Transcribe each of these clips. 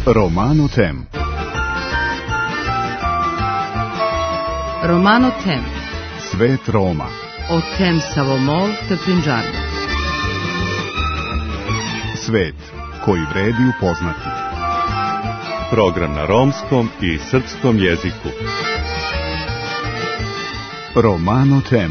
Romano Tem. Romano Tem. Svet Roma. O tem Savomol te Prinđarno. Svet koji vredi upoznati. Program na romskom i srpskom jeziku. Romano Tem.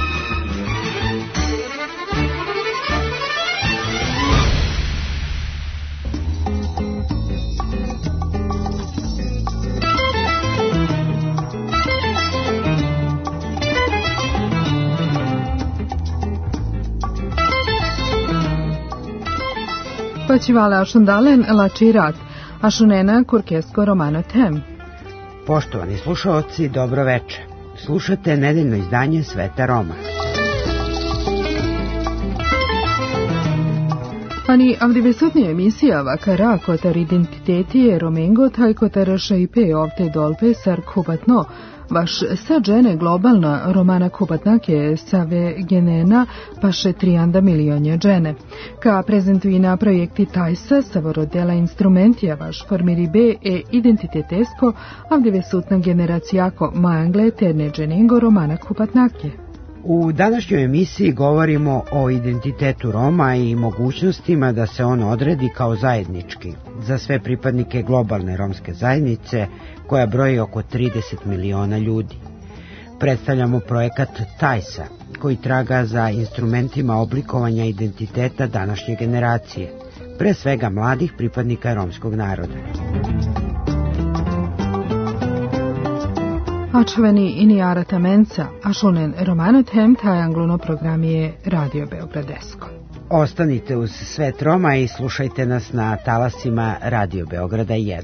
Paćivala ašundalen lačirat, ašunena kurkesko Romano Tem. Poštovani slušaoci, dobro veče. Slušate nedeljno izdanje Sveta Roma. Ani avdivesutnija emisija vakara kotar identitetije Romengo taj kotar šaipe ovte dolpe sar kubatno, vaš sađene globalna Romana kubatnake save genena paše 3 milionja džene. Ka prezentuina projekti tajsa savorodela instrumentija vaš formiribe e identitetesko avdivesutna generacijako majangle terne dženingo Romana kubatnake. U današnjoj emisiji govorimo o identitetu Roma i mogućnostima da se on odredi kao zajednički za sve pripadnike globalne romske zajednice koja broji oko 30 miliona ljudi. Predstavljamo projekat Tajsa koji traga za instrumentima oblikovanja identiteta današnje generacije, pre svega mladih pripadnika romskog naroda. Ačveni inijara tamenca, ašunen Romano Tem taj angluno programije Radio Beogradesko. Ostanite uz Svet Roma i slušajte nas na talasima Radio Beograda 1.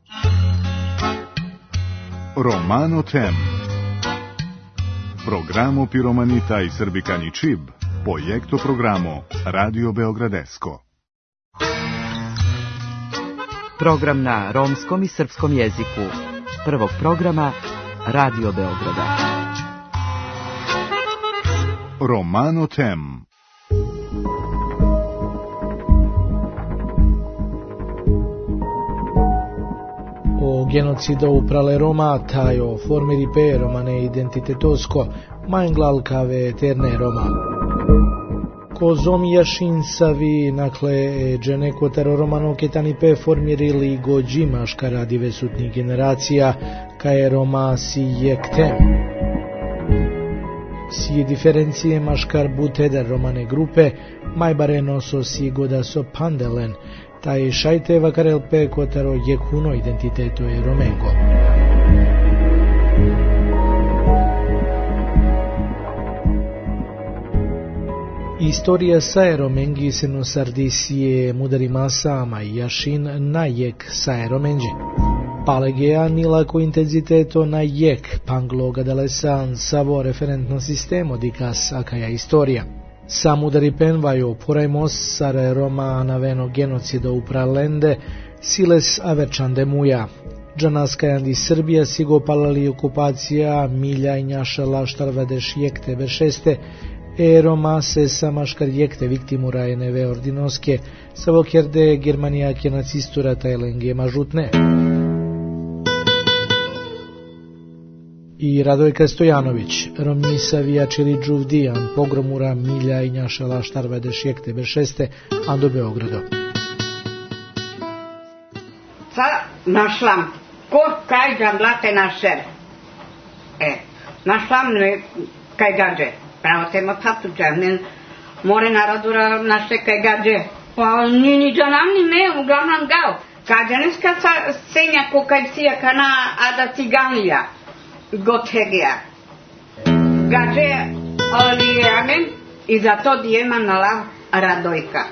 Romano Tem. Programo Piromanita i Srbikani Čib, projekto programo Radio Beogradesko. Program na romskom i srpskom jeziku. Prvog programa Radio Beograda. Romano Tem. O genocido uprale Roma, taj o formiri pe romane identitetosko, manglal kave eterne Roma. Ko zomi jašin savi, nakle, džene kotaro romano ketani pe formirili gođi maškara divesutni generacija, kaje Roma si jektem. Si diferencije maškar buteder romane grupe, majbareno so si goda so pandelen, taj šajte vakarel pe kotaro jekuno identiteto je Romengo. Istorija sa Romengi se no sardisije mudari masama i jašin na jek sa Romengi. Palegea nilako intenziteto na jek pangloga dalesan savo referentno sistemo dikas akaja istorija. Sam udari penvaju porajmos sare Roma naveno genocido upralende siles averčande muja. Džanaskajandi Srbija sigo palali okupacija milja i njaša laštarvadeš jekte bešeste Roma se samaškar jekte viktimura neve ordinoske savokerde Germanijake nacistura tajlenge mažutne. I Radojka Stojanović, Romisa vijačili džuvdijan, pogromura milja i njašala štarvede šjekte bešeste, a do Beogrado. Sad našlam, ko kaj džanglate našer. Našlam kaj gađe. Pravo tema patuđa, more narodura naše kaj gađe. Pa ni džanam ni me, uglavnom gao. Kađaneska senja ko kaj sija kana ada ciganlija. Gotegija. Gađe olijamen i zato dijema nalav Radojka.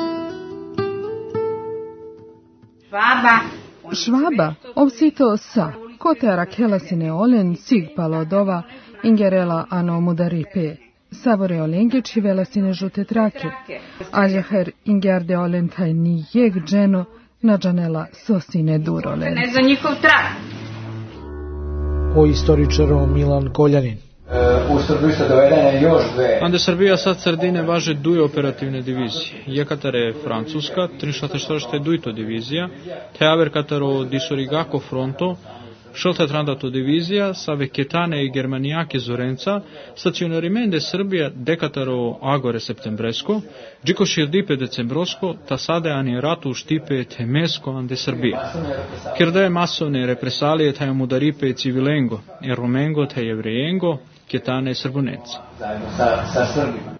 Švaba, ovsito sa, kote rakelasine olen sig palodova, ingerela ano mudaripe. Savore olenge čivelasine žute trake. Aljaher ingerde olen taj ni jeg dženo, nađanela sosine durolen. Ne za njihov trak. O istoričaro Milan Koljanin. u Srbiji su dovedene još dve. Ande Srbija sad sredine važe duje operativne divizije. Jekatare je Francuska, 344 duito divizija, te aver kataro disorigako fronto, Šelta trandato divizija, sa Veketane i Germanijake Zorenca, stacionarimende Srbija dekataro Agore septembresko, Džiko Širdipe decembrosko, ta sade anieratu štipe temesko ande Srbija. Kirdaje masovne represalije taj mudaripe civilengo, e romengo te jevrejengo, Ketane Srbunenca. Zajedno sa Srbima.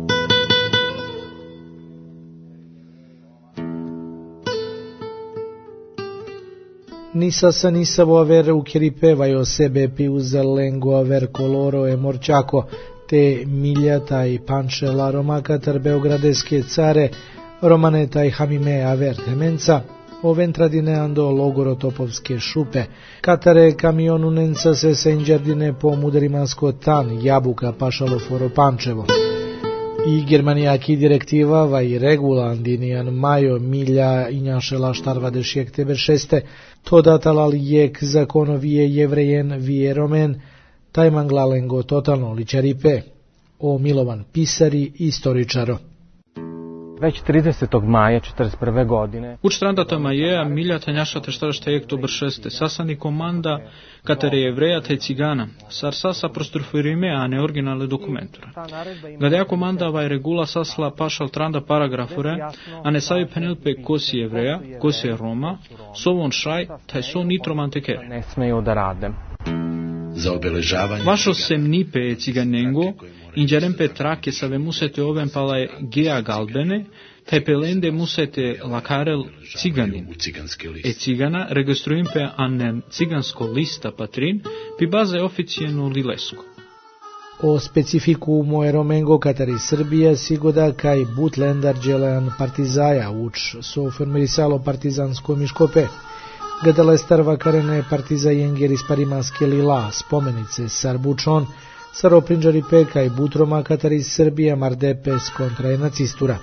Nisa nisavo aver ukiripevaju sebe piuza lengo aver coloro e morčako, te miljata i pančela romakatar beogradeske care, romaneta i hamime aver temenca, oventradine ando logoro topovske šupe, katare kamionunenca se senđardine po muderimansko tan, jabuka pašalo foro pančevo. I Germanijaki direktiva vaj regula andinijan majo milja injašela štarvadešjek tebe šeste, to datalal jek zakonovije jevrejen vije romen, taj manglalengo totalno ličaripe, o Milovan pisari istoričaro. Već 30. maja 1941. godine. U 40. maja miljata njašate štarštejek to bršeste, sasani komanda katere jevreja te cigana, sar sasa prostrufirime, a ne originale dokumenture. Gadea komanda vaj regula sasla pašal tranda paragrafure, a ne savi penelpe kosi jevreja, kosi Roma, sovon šaj, taj so nitroman tekere. Ne smeju da rade. Za obeležavanje Vašo semnipe ciganengo, inđerempe trake save musete oven palaje gea galbene, taj pelende musete lakarel ciganin. E cigana registruimpe anen cigansko lista patrin, pi baze oficijenu lilesko. O specifiku moje romengo katari Srbija sigoda kaj butlendar dželean partizaja uč so formerisalo partizansko miškope. Gadale starva karene partizajenger isparimaske lila spomenice sarbučon, saroprinđari peka i butroma katari Srbija mardepes kontra je nacistura.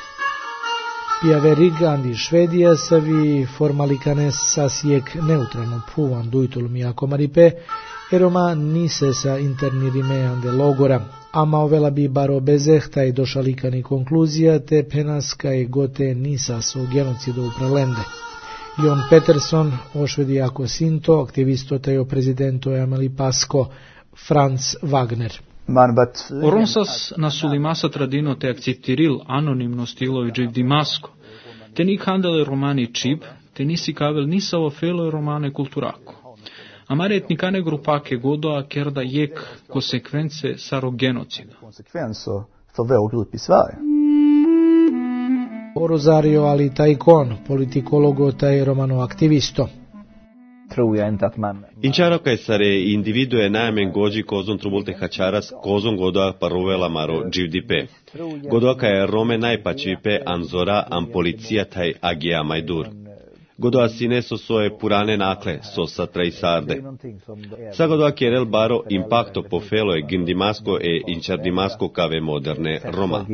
Piaverig andi Švedija savi formalikanes sasijek neutralno puvan dujtul mijako maripe, eroma nise sa internirime ande logora, ama ovela bi baro bezehta i došalikani konkluzija te penaska i gote nisa su genocidu upralende. Jon Peterson, ošvedijako sinto, aktivisto tejo prezidento Emeli Pasko, Franz Wagner. Oronsas na sulimasa tradino te akceptiril anonimno stilo i dživ dimasko, te nik handele romani čib, te nisi kavel nisavo felo romane kulturako. Amare etnikane grupake godoa kerda jek konsekvence saro genocida. O Rosario ali Taikon, politikologo taj romano aktivisto. Incharo kaisare individue naemen goji kozon trubulte hacharas kozon godoa parovela maro GDP. Godoa kae rome najpačipe anzora an policia taj agia maidur. Godoa sine so soe purane nakle, so sa traisarde. Sa godoa kierel baro impacto po felo e gindimasco e inchardimasco cave moderne Roma.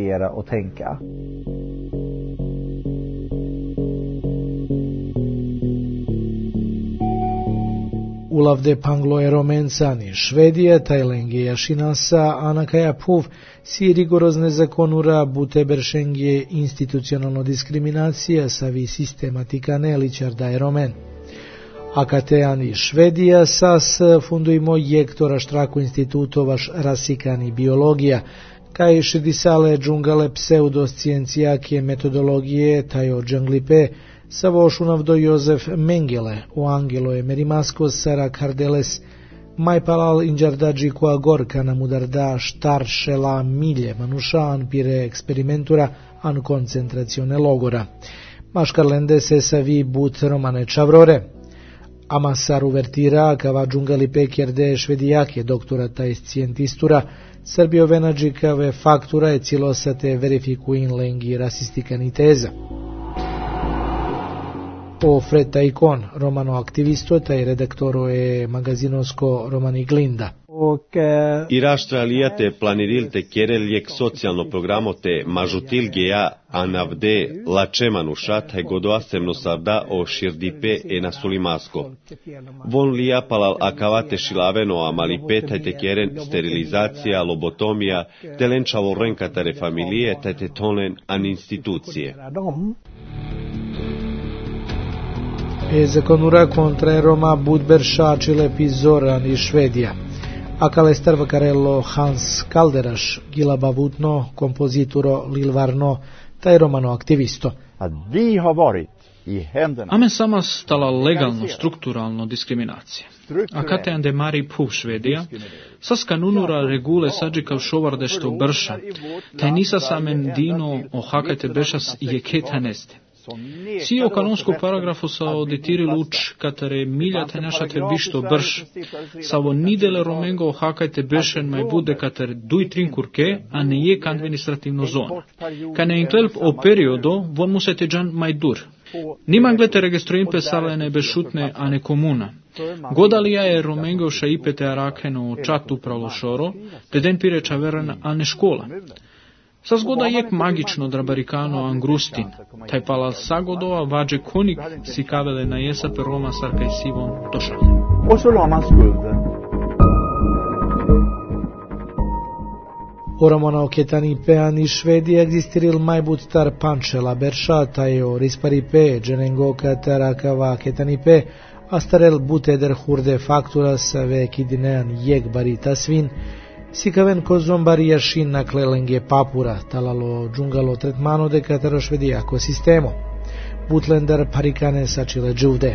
Ulavde panglo e romencani Švedija, tajlenge jašinasa, anakaja puv, si rigorozne zakonura bute beršengje institucionalno diskriminacija savi sistematika neličarda e romen. Akateani Švedija sas funduimo jektora štraku institutovaš rasikani biologija, kaj šedisale džungale pseudoscijencijake metodologije tajo džanglipe, Savošunavdo Jozef Mengele, o Angelo e Merimasko Sara Kardeles, Majpalal inđardađi koja gorka na mudarda štar šela milje manušan pire eksperimentura an koncentracione logora. Maškarlende se savi but romane čavrore. Amasar uvertira kava džungali pekjerde švedijake doktora taj scientistura, Srbio venadži kave faktura e cilosate verifikuin lengi rasistikani teza. O Fred Taikon, romano aktivisto, taj redaktoro je magazinosko romani Glinda. Iraštra lijate planirilte kereljek socijalno programo te mažutilgeja anavde lačemanuša taj godoasemno sarda o širdipe e na sulimasko. Von lija palal akavate šilaveno amalipe taj te keren sterilizacija, lobotomija, telenčavo renkatare familije taj te tonen an institucije. Esekonura contra Roma Budbersa l'episodio in Švedija. Akalestar vakarello Hans Kalderaš, gila bavutno, kompozituro Lilvarno, taj romano aktivisto. Ame sama stala legalno, strukturalno diskriminacija. A kateande Mari Puh Švedija, sas kanunura regule sađikav šovardešto brša, taj nisa samen dino ohakajte bešas je ketaneste. Si o kanonsku paragrafu sa auditiri luč katare miljate našate bišto brš, sa vo nidele romengo ohakajte bešen maj bude katare duj trinkurke, a ne je administrativno zona. Ka ne intelp o periodo, von musete džan maj dur. Niman glete registroin pesavene bešutne, a ne komuna. Godalija je romengo ša ipete arakeno čatu pralošoro, te den pire čaveren, a ne škola. Sa zgoda jek magično drabarikano angrustin, taj palal sagodova vađe konik si kavele na jesa per Roma sarka i sivon došale. Oramana oketani peani Švedija egzistiril majbut tar pančela berša, taj o risparipe, dženengo katarakava ketanipe, astarel buteder hurde faktura sa vekidinean jek barita svin, Sikaven kozombar jašin na klelenge papura, talalo džungalo tretmano de katero švedijako sistemo. Butlender parikane sačile džuvde.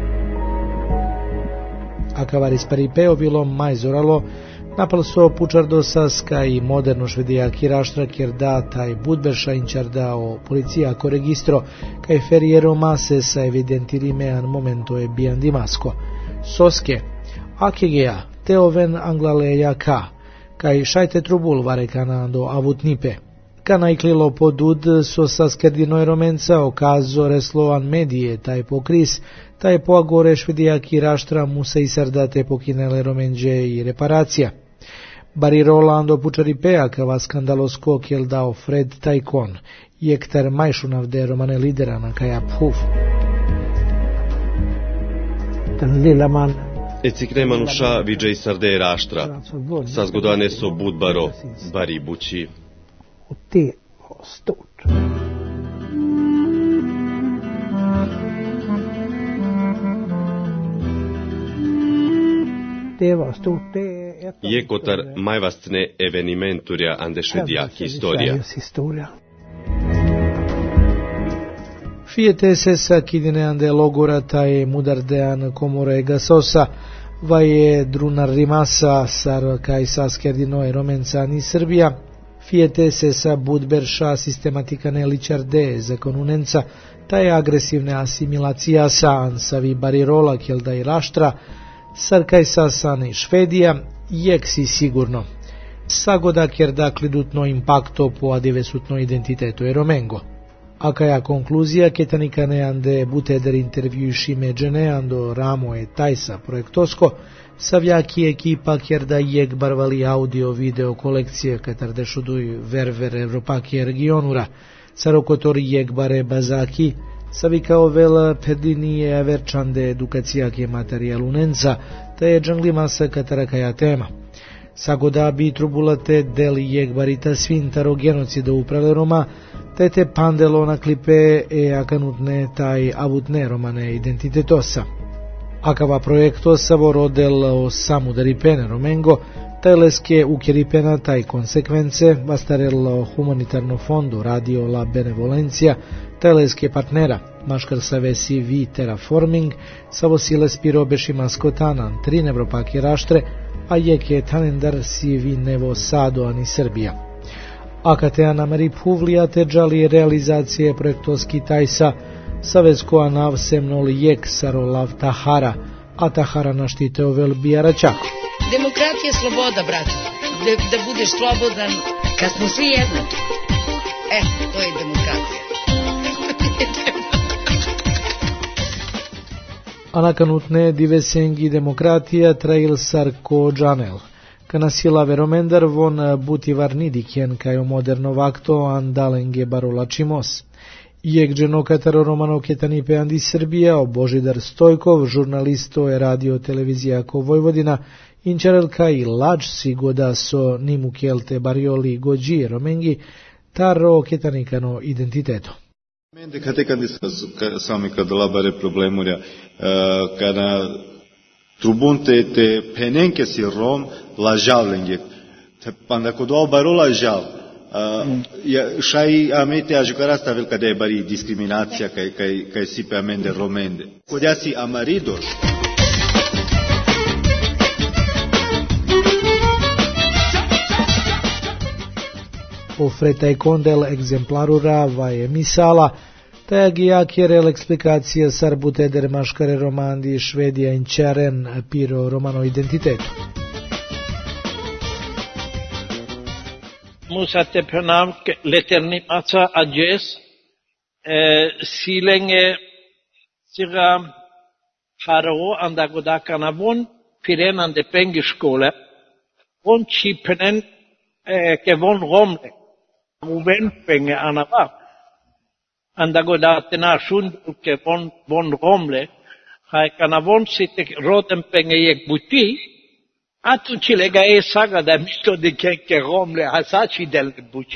Akavaris paripeo bilo majzoralo, napal so pučardo saska i moderno švedijaki raštra kjer da taj budberša inčarda o policijako registro, kaj feriero mase sa evidentirime an momento e bian dimasko. Soske, akegea, teoven anglaleja ka, kaj šajte trubul varekana do avutnipe. Kana iklilo podud so sa skerdinoj romenca okazo reslovan medije, taj pokris, taj po agore švedijaki raštra mu se isardate pokinele romenđe i reparacija. Bari Rolando pučaripea kava skandalosko kjel dao Fred Tajkon, jektar majšunavde romane liderana kaja puf. Den lilla man Eciknemanuša vidžej sarde raštra, sa zgodane so budbaro, bari bući. Och det var stort. Det var stort. Jekotar majvastne evenimenturja ande švedijak historia. Fijete se sa kidineande logora taj mudardean komore gasosa, vaje drunar rimasa sar kaj sa skerdino romenca ni Srbija, fijete se sa budberša sistematikane ličarde zakonunenca, taj agresivne asimilacija sa ansavi barirola kjelda i raštra, sar kaj sa sani Švedija, jek si sigurno. Sagoda kjer daklidutno impakto po adivesutno identiteto e romengo. Akaja konkluzija ketanikane ande buteder intervjuši međene ando ramo e tajsa projektosko, savjaki ekipa kjer da jek barvali audio video kolekcije katar dešuduj verver Evropaki regionura, sarokotor jek bare bazaki, savikao vela pedinije averčande edukacijake materijalunenca, ta je džanglima katarakaja tema. Sagoda bi trubulate deli jek barita svintaro genocida uprave Roma, te pandelo na klipe e akanutne taj avutne romane identitetosa. Akava projektosa vorodel o samu daripene romengo, tajleske ukjeripena taj konsekvence, vastarel humanitarno fondo radio la benevolencija, tajleske partnera, maškar savesi vi terraforming, savosile spiro bešimaskotanan, tri Evropaki raštre, a jeke tanendar si vi nevo sado ani Srbija. Akateana Mari Puvlija teđali realizacije projektoski tajsa, savezko anav semnoli jek sarolav Tahara, a Tahara naštite ovel bijara čako. Demokratija je sloboda, brate. Da budeš slobodan kad smo svi jednaki. To je demokratija. Anakanutne divesengi demokratija trail sarko džanel. Kana sila veromender von buti varnidikjen kaj o moderno vakto andalenge barulačimos. Jek dženokataro Romano Ketanipe Andi Srbija, o Božidar Stojkov, žurnalisto je radio televizija ko Vojvodina, inčarelka i lač sigoda so nimu kelte barioli gođi romengi, taro ketanikano identiteto. Mende kate kad sami kad labare problemurja, kada trubunte te penenke si rom lažavlenge, te panda kod obaru lažav, šai amete ajukarasta vel kada je bari diskriminacija kaj sipe amende romende. Kod ja si amaridoš. Ofreta condel exemplarura vai misala, tagia chiarel explicație sarbute der mașcare romandi Švedija in Čaren piro romano identitetu. Musa te prenam l'eternità ages silenge sira haro andagoda kanavon pirenan de pengiskole on ci penen che von romle uven penge anava andagoda tena shund che von romle hai kanavon site rotem penge yek buti atunci lega e saga da misto de che romle asaci del buce.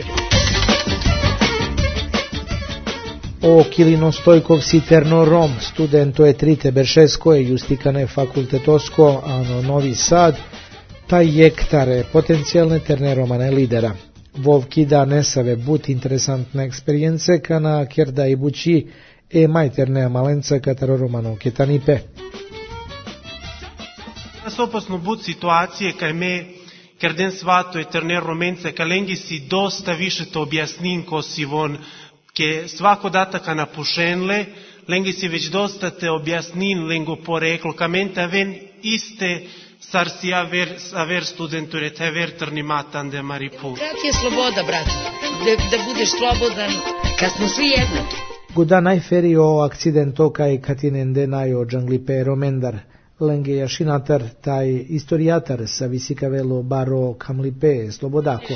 O Kilino Stojkov si terno Rom, studento e trite Beršesko e justikane fakultetosko ano Novi Sad, taj jektare potencijalne terne romane lidera. Vovkida nesave but interesantne eksperience kana kjerda i bući e majterne malenca kataro romano Ketanipe. Opasno bud situacije kaj me kerden svato eterne romence kalengi si dosta više to objasnin ko si von ke svako dataka napušenle lengi si već dosta te objasnin lengo poreklo kamenta ven iste sar si aver studenture te aver trnimatan de maripu. Brat je sloboda, brat. Da budeš slobodan kad smo svi jednaki. Guda najferi o akcidento kaj katinende najo džanglipe romendar. Lenge jašinatar taj istorijatar sa visikavelo baro kamlipe slobodako.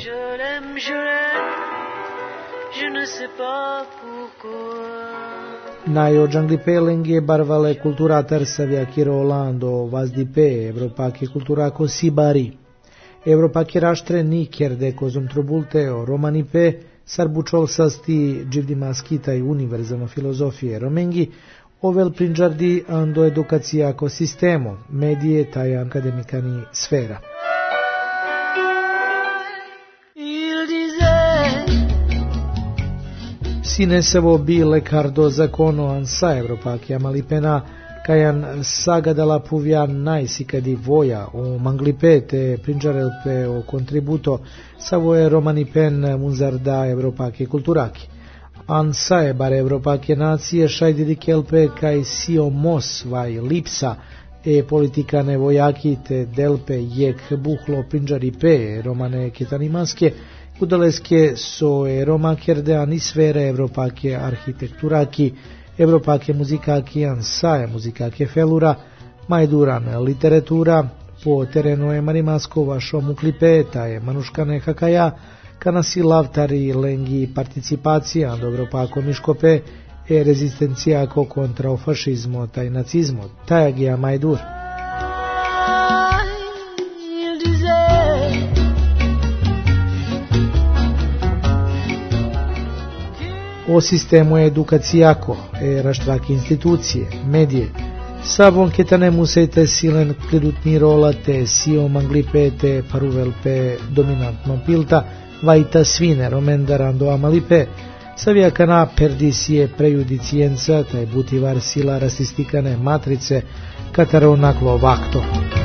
Najo džanglipe lenge barvale kulturatar sa vjakiro Olando vazdipe evropake kulturako sibari. Evropake raštre ni kjerde kozom trubulte o romanipe sarbučol sasti dživdimaski taj univerzalno filozofije romengi ovel prinđardi ando edukacija ako sistemo, medije taj akademikani sfera. Sinesevo bi lekardo zakono ansa Evropakija malipena kajan sagadala puvja najsikadi voja o manglipete prinđarelpe o kontributo savoje romanipen munzarda Evropake kulturaki. Ansa je bar Evropake nacije šajdiri kelpe kaj sio mos vaj lipsa e politika nevojaki te delpe jek buhlo prinđari pe romane ketanimaske udaleske so e roma kerdeani sfere Evropake arhitekturaki Evropake muzikaki ansa je muzikake felura majduran literatura po terenu je marimaskova šomuklipe ta je manuškane hakaja kana si lavtari lengi participacija do Evropako miškope e rezistencijako kontra o fašizmo taj nacizmo, tajagija majdur. O sistemu edukacijako, e raštraki institucije, medije, sabon ketane musejte silen klidutni rola te sio manglipe te paruvelpe dominantno pilta, vaita svine romendarando amalipe, savia kana perdisije prejudicijenca, taj butivar sila rasistikane matrice, kataronaklo vakto.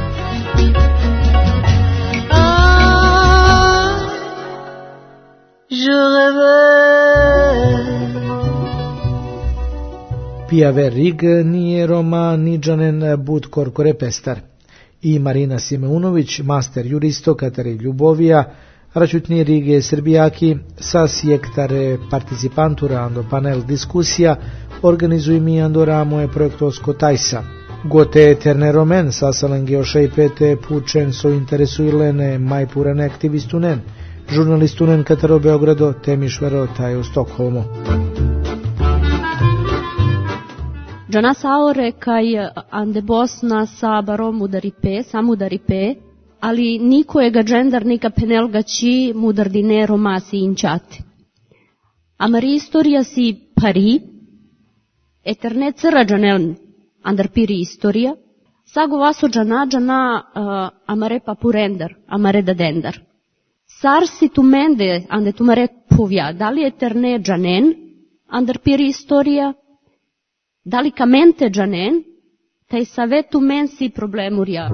Pijave rig nije Roma niđanen bud korkore pestar. I Marina Simeunović, master juristo katare Ljubovija, račutni Rige Srbijaki, sa sjektare participantura ando panel diskusija, organizuj mi ando ramo je projektovsko tajsa. Gote eterne romen sasalenge ošejpete pučen so interesuilene majpurane aktivistunen, žurnalistunen katero Beogrado temišvero taj u Stokholmu. Giana saore kai ande Bosna sa barom udaripe, sam udaripe, ali niko je gađendar nika penelga ci mudardine romasi inčati. Amari istorija si pari, eterne cera džanel andar piri istorija, sago vaso džana amare papurendar, amare dadendar. Sar si tu mende ande tu mare puvja, da li eterne džanen andar piri istorija, da li kamente džanen, taj savetu men si problemurja.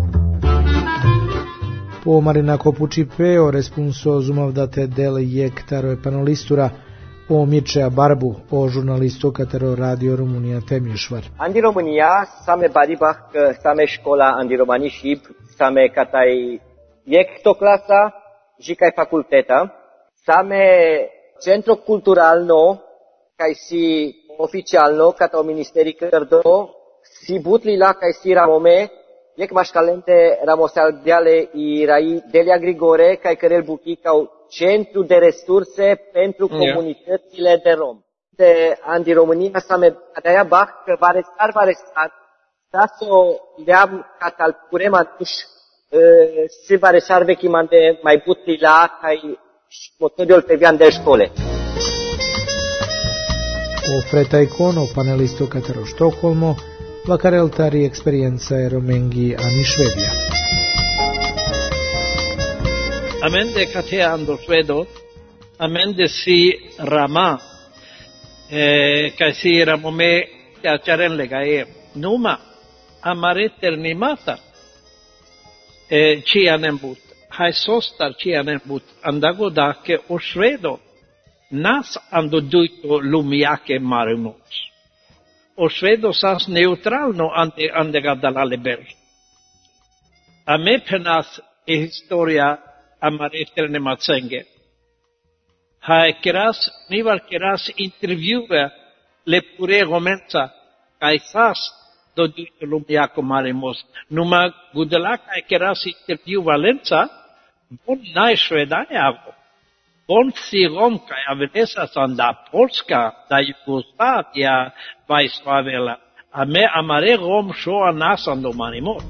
Po Marina Kopučipeo responso zumavdate dele jektaro e panelistura o Mircea Barbu, o jurnalistu katero Radio România Temișvar. Andi România, same badibach, same școla andi romani shib, same katai jekto klasa, jicai faculteta, same centro culturalno, kai si oficialno, kata o ministeri cărdo, si butli la kai si ramome, jek mașcalente ramosal deale i rai Delia Grigore, kai cărel buchi cau centru de resurse pentru comunitățile de rom. De Andi România same adaya bach, va restar, staso leam catal purema duș, si va resar vechimande mai butli la kai motodiol pe vian de școle. O Freta Icono, panelisto katero Stokholmo, la care altari experiența romenghi ani Švedija. Amende katea ando Švedo, amende si rama, kai si ramome teacharen legae, numa amare ternimata, cianen but, hai sostar cianen but, andago dake o Švedo, nas ando duito lumiake marinos. O Švedo sas neutralno ande gadalale ber. A me penas historia amare terne matsenge. Nivar keras intervjue le pure romenca kai sas do duito lumiako marimos. Numa gudela kai keras intervju Valenca, bon naj Švedajavo. On si Romka, a venesa sam da Polska, da Jugoslavija vajslavela, a me amare Rom šoa nasan do manimot.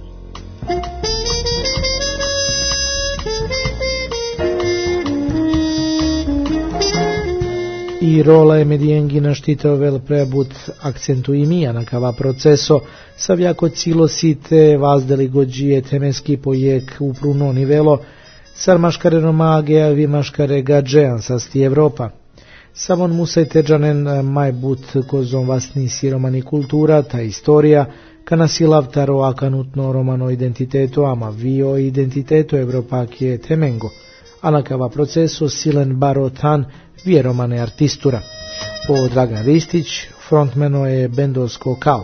I rola je medijengi naštitao vel prebut akcentu i mija na kava proceso, sa vjako cilo site vazdeli gođije temeski pojek u pruno nivelo, sar maškare romagea vi maškare gađean sasti Evropa. Samon musajte džanen maj but kozom vasni si romani kultura, ta istorija, kana silav taro akanutno romano identiteto, ama vio identiteto Evropakije temengo, a na kava proceso silen barotan vie romane artistura. O Dragan Ristić, frontmeno je bendosko kao.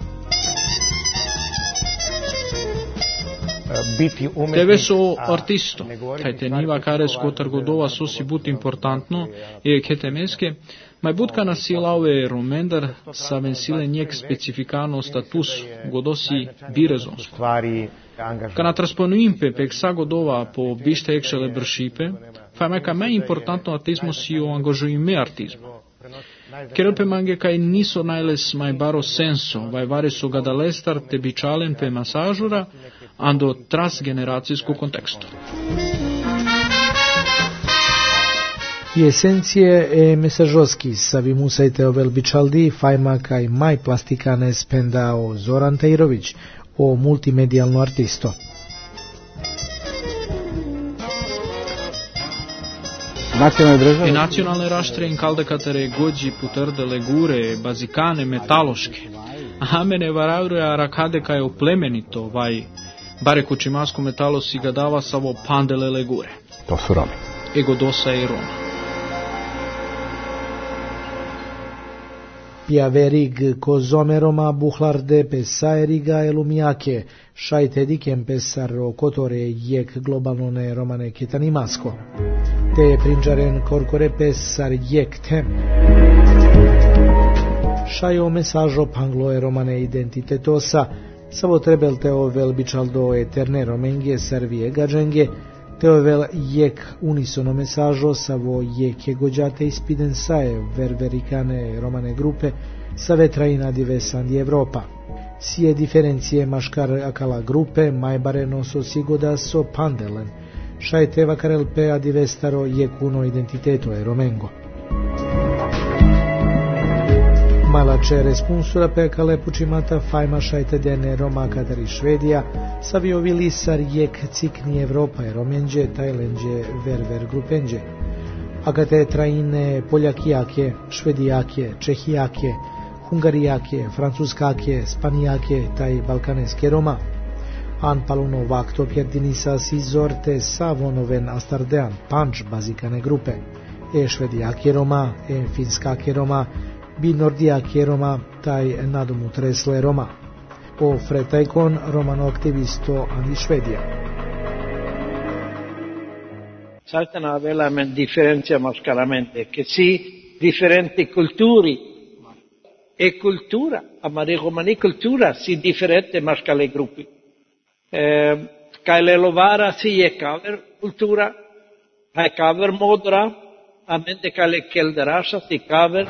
Tebe so artisto, kaj te niva care skotar godova sosi but importantno je ketemeske, mai but kana silave romendar sa vensile njek specifikano status godosi birezons. Kana transponuimpe peksa godova po bište ekšele bršipe, fa me ka mai importantno artismo si o angažuime artismo. Kerel pe mange kaj niso najles mai baro senso, vai vare so gadalestar te bičalen pe masažura, ando transgeneracijsku kontekstu. I esencije e mesažoski sa vi musajte ovel bičaldi fajma kaj maj plastikane spendao Zoran Tajrović o multimedijalno artisto. I nacionalne raštre in kalde katere gođi putrde legure, bazikane, metaloške. A mene varaure arakade kaj oplemenito, vaj bare kučimasko metalo si ga dava savo pandele legure. To su Romi. Ego dosa i Roma. Piaverig kozome Roma buhlarde pesaeriga elumiake, šajte dikem pesaro kotore jek globalnone romane ketanimasko. Te prinđaren korkore pesar jek tem. Šajo mesažo panglo e romane identitetosa, savo trebel teovel bičaldo eterne romengie servie gađenge, teovel jek unisono mesažo savo jeke gođate ispiden sae ververicane romane grupe sa vetraina diversan di Evropa. Sie diferencije maškar akala grupe majbare noso sigoda so pandelen, šaj teva karelpe a divestaro jekuno identiteto e romengo. Mala c'è responsura pe cale pucimata faima šajte dene Roma katari Švedija, savio vilisar jek cikni Evropa e romenđe, tajlenđe, verver grupenđe. Agate traine poljakijake, švedijake, čehijake, hungarijake, francuskake, spanijake, taj balkaneske Roma. An paluno vakto pjerdinisa si zorte savonoven astardean panč bazikane grupe. E švedijake Roma, e finskake Roma, bi nordijake Roma, taj nadomu tresle Roma. O fretajkon romano aktivisto andi Švedija. Saltano aveva una differenza mascheramente, che si differenti culturi e cultura, ma di romani cultura si differente maschile gruppi. Kaj le lovara si je cover kultura, kaj cover modra, a mente kaj le kelderaša si cover.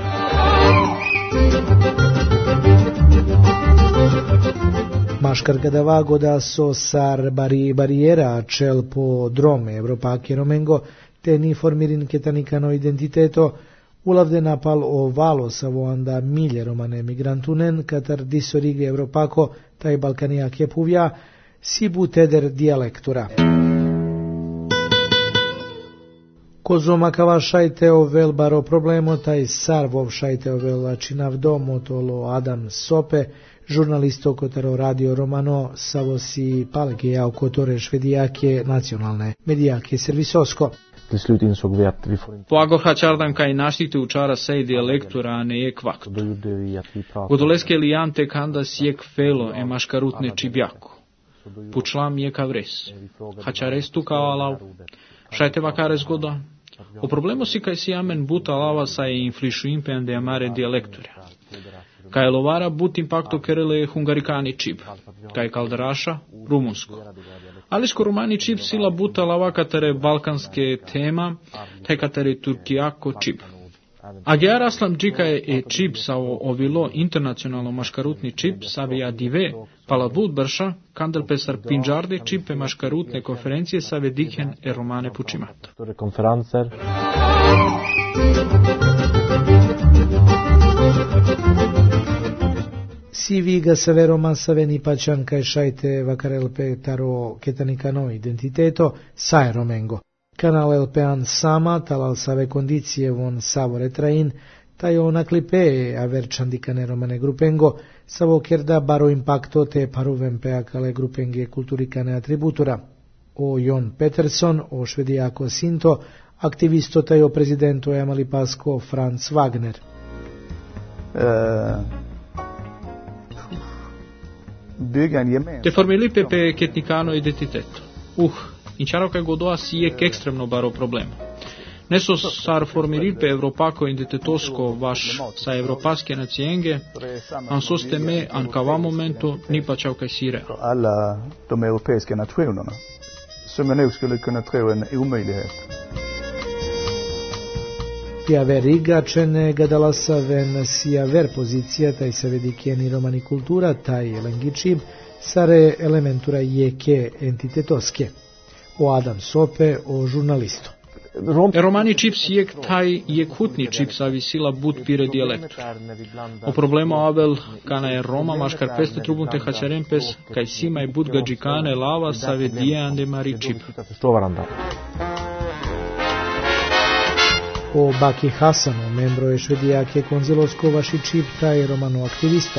Maškar gadava goda so sar bariera cel po drome Evropake romengo, te ni formirin ketanikano identiteto, ulavde napal o valo savo anda milje romane migrantunen, katar disorige Evropako, taj balkanijake puvja, sibu teder dialektura. Kozoma kava šajte ovel baro problemo, taj sarvov šajte ovel činav domo tolo Adam Sope, žurnalisto kotaro radio romano savosi palgeja kotore švedijake nacionalne medijake servisosko. Po agorhačardan kaj naštite učara sej dialektura, a ne je kvakt. Godoleske lijante kandas jek felo e maškarutne čibjako. Pučlam je kavres. Hačares tu kao alav. Šajte vakares goda. O problemu si kaj si amen buta lava sa e inflišu impen de amare dialektura. Kaj lovara but impacto kerele hungarikani čib. Kaj kalderaša rumunsko. Ališko rumani čib sila buta lava katere balkanske tema, taj katere turkijako čib. Agiar aslam džika e čib sa ovilo internacionalno maškarutni čib savija dive, paladbut brša, kandel pesar pinđarde čib e maškarutne konferencije save dikhen e romane pučimata. Si viga severoman saveni pačan kaj šajte vakarel pe taro ketanikano identiteto sae romengo. Kanal elpean sama talal save kondicije von savore train, taj ona klipe aver čandikane romane grupengo, savo kerda baro impacto te paruven peakale grupenge kulturikane atributura. O Jon Peterson, o švedijako Sinto, aktivisto taj o prezidento Emali Pasko Franz Wagner. Te formili pe ketnikano identiteto. Inčaro kaj godoa si jek ekstremno baro problema. Neso sar formiril pe Evropako identitetosko vaš sa evropaske nacijenge, an sos teme an kava momento ni pa čau kaj si real. Alla de europeiska nationerna, som jag nog skulle kunna tro en omöjlighet. Piaver igačene gadalasa ven si aver pozicija taj savedikjeni romani kultura, taj lengičib, sare elementura jeke entitetoske. O Adam Sope, o žurnalisto. Romani čips jek taj jek hutni čips avisila but pire dialektu. O problema avel kana je Roma maškar peste trubunte hačarempes kaj sima i but gađikane lava save dijande mari čip. O Baki Hasanu, membro je švedijake konzilosko vaši čip taj romano aktivisto.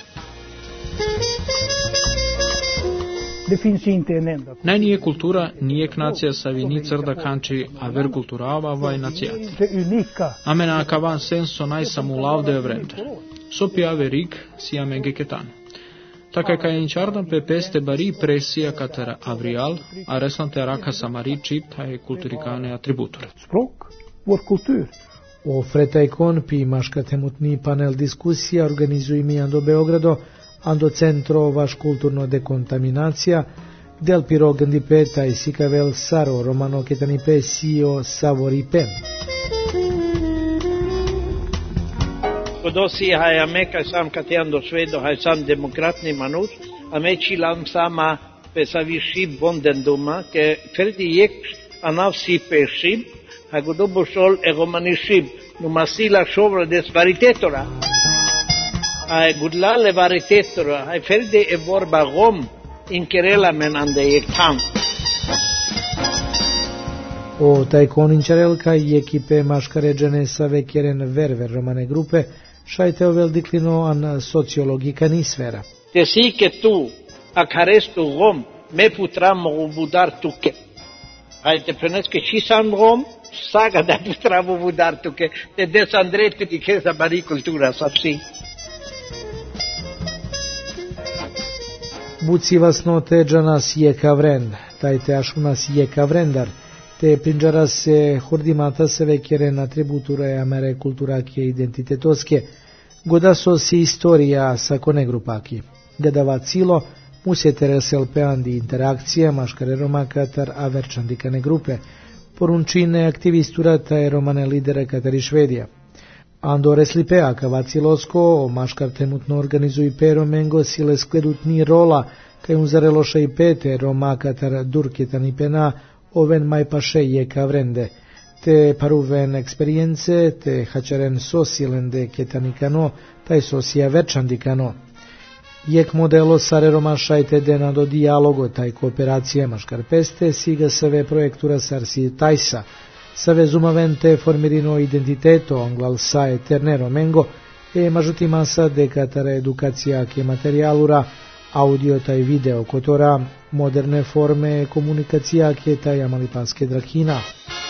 Nej nije kultura, nijek nacija savi ni crda kanči, a ver kulturava vaj nacijati. Amena kavan senso najsamu lavde vremder. Sopi ave rig si amenge ketan. Така kaj inčardan pe peste bari presija katera avrial, a reslante raka samari čip taj kulturikane atributure. Språk, vår kultur Ofreta icon pi maška temutni panel diskusija organizujemi do Beogrado, ando centro vaš kulturno dekontaminacija, del piro gandipeta i sikavel saro romano ketanipe sio savoripen. Kodosi hai ameka sam kateando svedo hai sam demokratni manus, ameci lam sama pesavishi bondenduma, ke ferdi jek anav si peshib, ha godobo shol egomanishib, numasila shovra des varitetora. Hai gudla le varitetora, hai ferdi evorba gom, in kerela men ande jek tam. O taj koninčarelka i ekipe maškaređene sa vekjeren verver romane grupe, šajte ovel diklino an sociologika nisfera. Te si ke tu, akarestu gom, me putramo u budar tuke. Hajde preneske čisan gom, saga da putramo u budar tuke, te des andrete di kesa barikultura sapsi. Buci vas no te džanas je kavren, taj te ašunas je kavrendar, te prinđara se hordimata se vekjeren atributura e amere kulturake identitetoske, goda so si istorija sa kone grupaki. Gadava cilo, musete reselpeandi interakcije maškare roma katar averčandikane grupe, porunčine aktivistura taj romane lidera katari Švedija. Ando reslipea kavacilosko, maškar temutno organizuj pero mengo sile skledutni rola, kaj unzareloša i pete roma katar durketan pena, oven mai paše je kavrende, te paruven eksperience, te hačaren sosilende ketanikano, taj sosija verčandikano. Jek modelo sare roma šajte dena do dijalogo, taj kooperacije maškar peste, siga save projektura sarsi tajsa, save zumavente formirino identiteto, anglal sa eternero mengo, e mažuti masa de katara edukacija ke materijalura, audio taj video kotora, moderne forme komunikacija ke taj amalipanske drakina.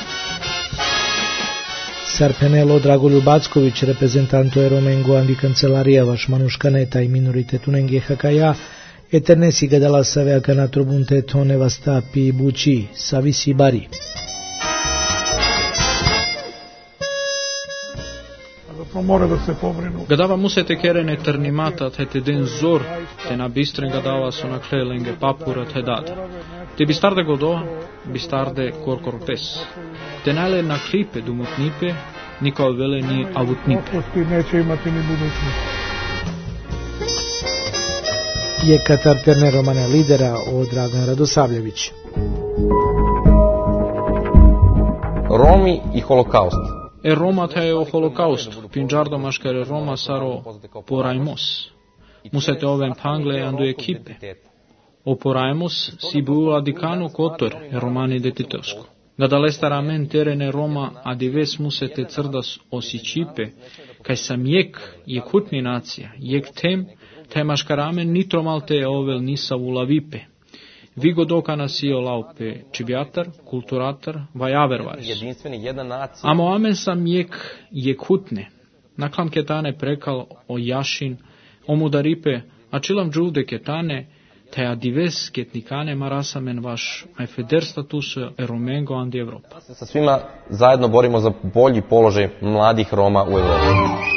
Sarpenelo Dragoljub Backović, reprezentanto Romengo andi kancelarija vaš manuškaneta i minoritetu nenge hakaja, eterne si gadala savea kanatro bunte tone vastapi bući, savisi bari. Gadava musete keren eternimata te den zor, te na bistren gadava sona klelenge papura te dad. Te bistarde godo, bistarde korkorpes. Te nale na klipe dumutnipe, nikao vele ni avutnipe. Neće imati ni budućnost. Je Katar Terne romane lidera o Dragan Radosavljević. Romi i holokaust. Roma te o holokaust, pinjardo maškare Roma saro poraimos. Musete oven pangle andu ekipe. O poraimos si bua dicano kotor romani identitosco. Gadale staramen terene Roma adives musete crdas osicipe, kaj sam jek hutni nacija, jek te maškaramen nitro malte ovel nisa ulavipe. Vigo dokana sio laupe čibiatar, kulturatar, vajavervaris. Amo amen sam jek hutne. Naklam ketane prekal o jašin, o mudaripe, a čilam džude ketane, te adives ketnikane marasamen vaš ajfeder status Romengo andi Evropa. Sa svima zajedno borimo za bolji položaj mladih Roma u Evropi.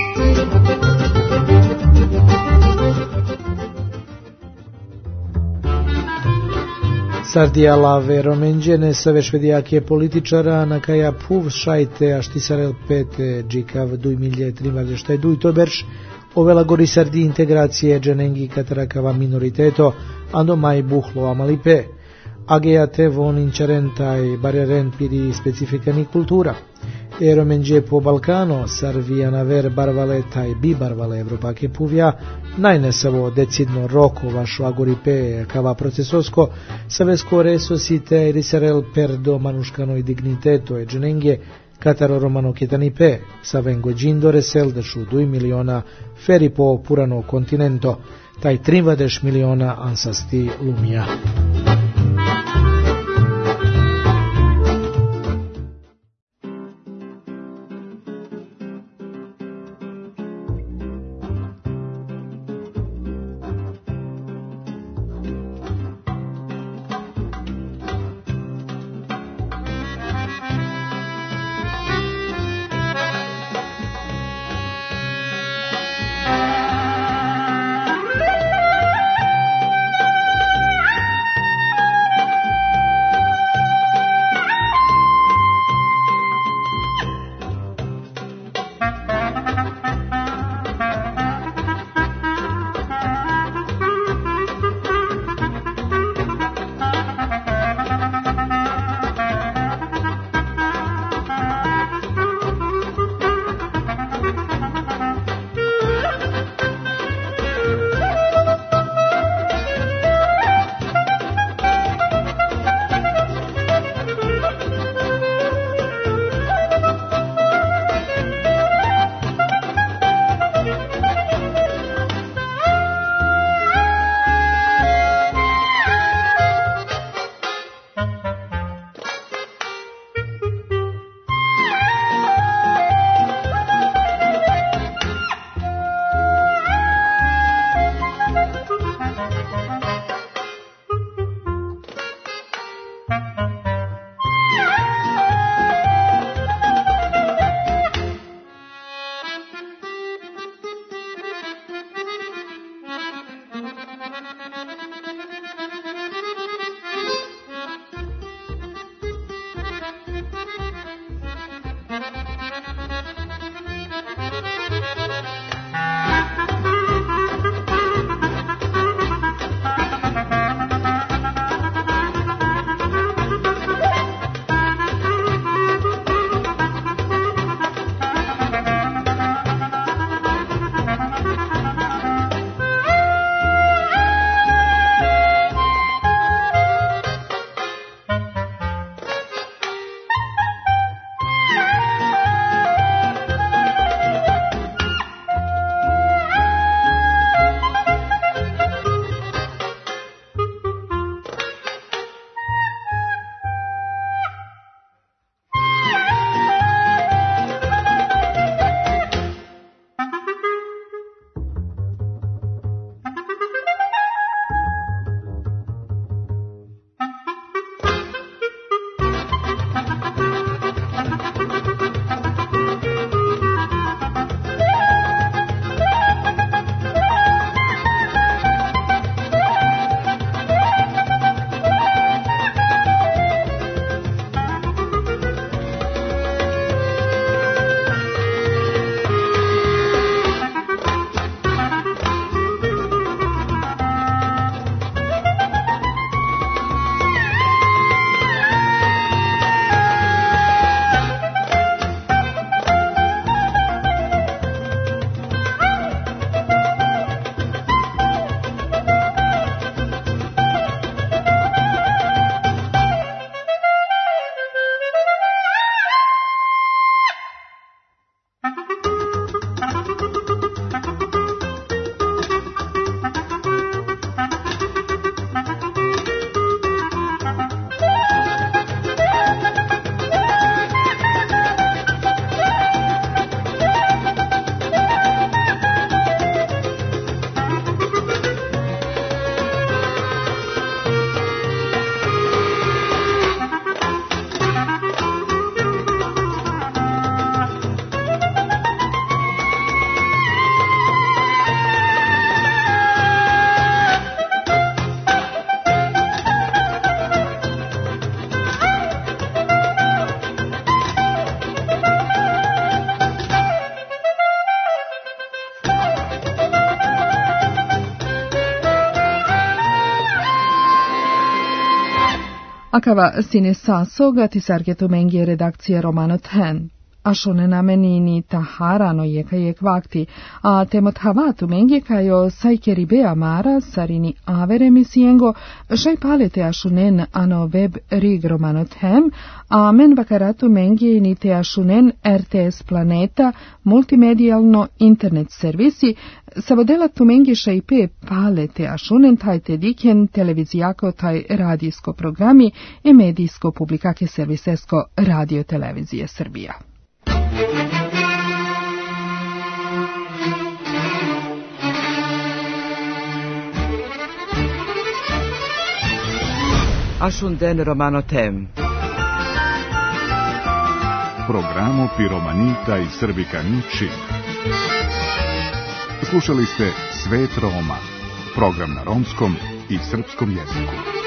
Sardijala veromenđene save švedijake političara na kaja puv šajte aštisarel pete džikav 2023 toberš ovela gori sardi integracije dženengi katarakava minoriteto ando mai buhlo amalipe ageate von inčarentaj bareren piri specifikani kultura eromenđe po Balkano sarvijana ver barvale taj bi barvale Evropake puvja najnesavo decidno roko vašo agoripe kava procesosko savesko resosite risarel perdo manuškano i digniteto e dženenge Kataro romano ketanipe savengo džindo resel dešu 2 miliona feri po purano kontinento taj 30 miliona ansasti lumija. Makava sine sasoga ti sargetu mengi redakcija Romano Ten. Ashone namenini taharano jeka vakti, a temot havatu mengi kajo sajkeribea mara sarini avere misiengo, šaj palete ashunen ano web rig Romano Tem, a men vakaratu mengi ni te ashunen RTS Planeta, multimedijalno internet servisi, savodela tu mengi šajpe palete ashunen tajte diken televizijako taj radijsko programi i medijsko publikake servisesko radio televizije Srbija. Ashunden Romano Tem. Programo Piromanita i Srbikani Čib. Slušali ste Svet Roma, program na romskom i srpskom jeziku.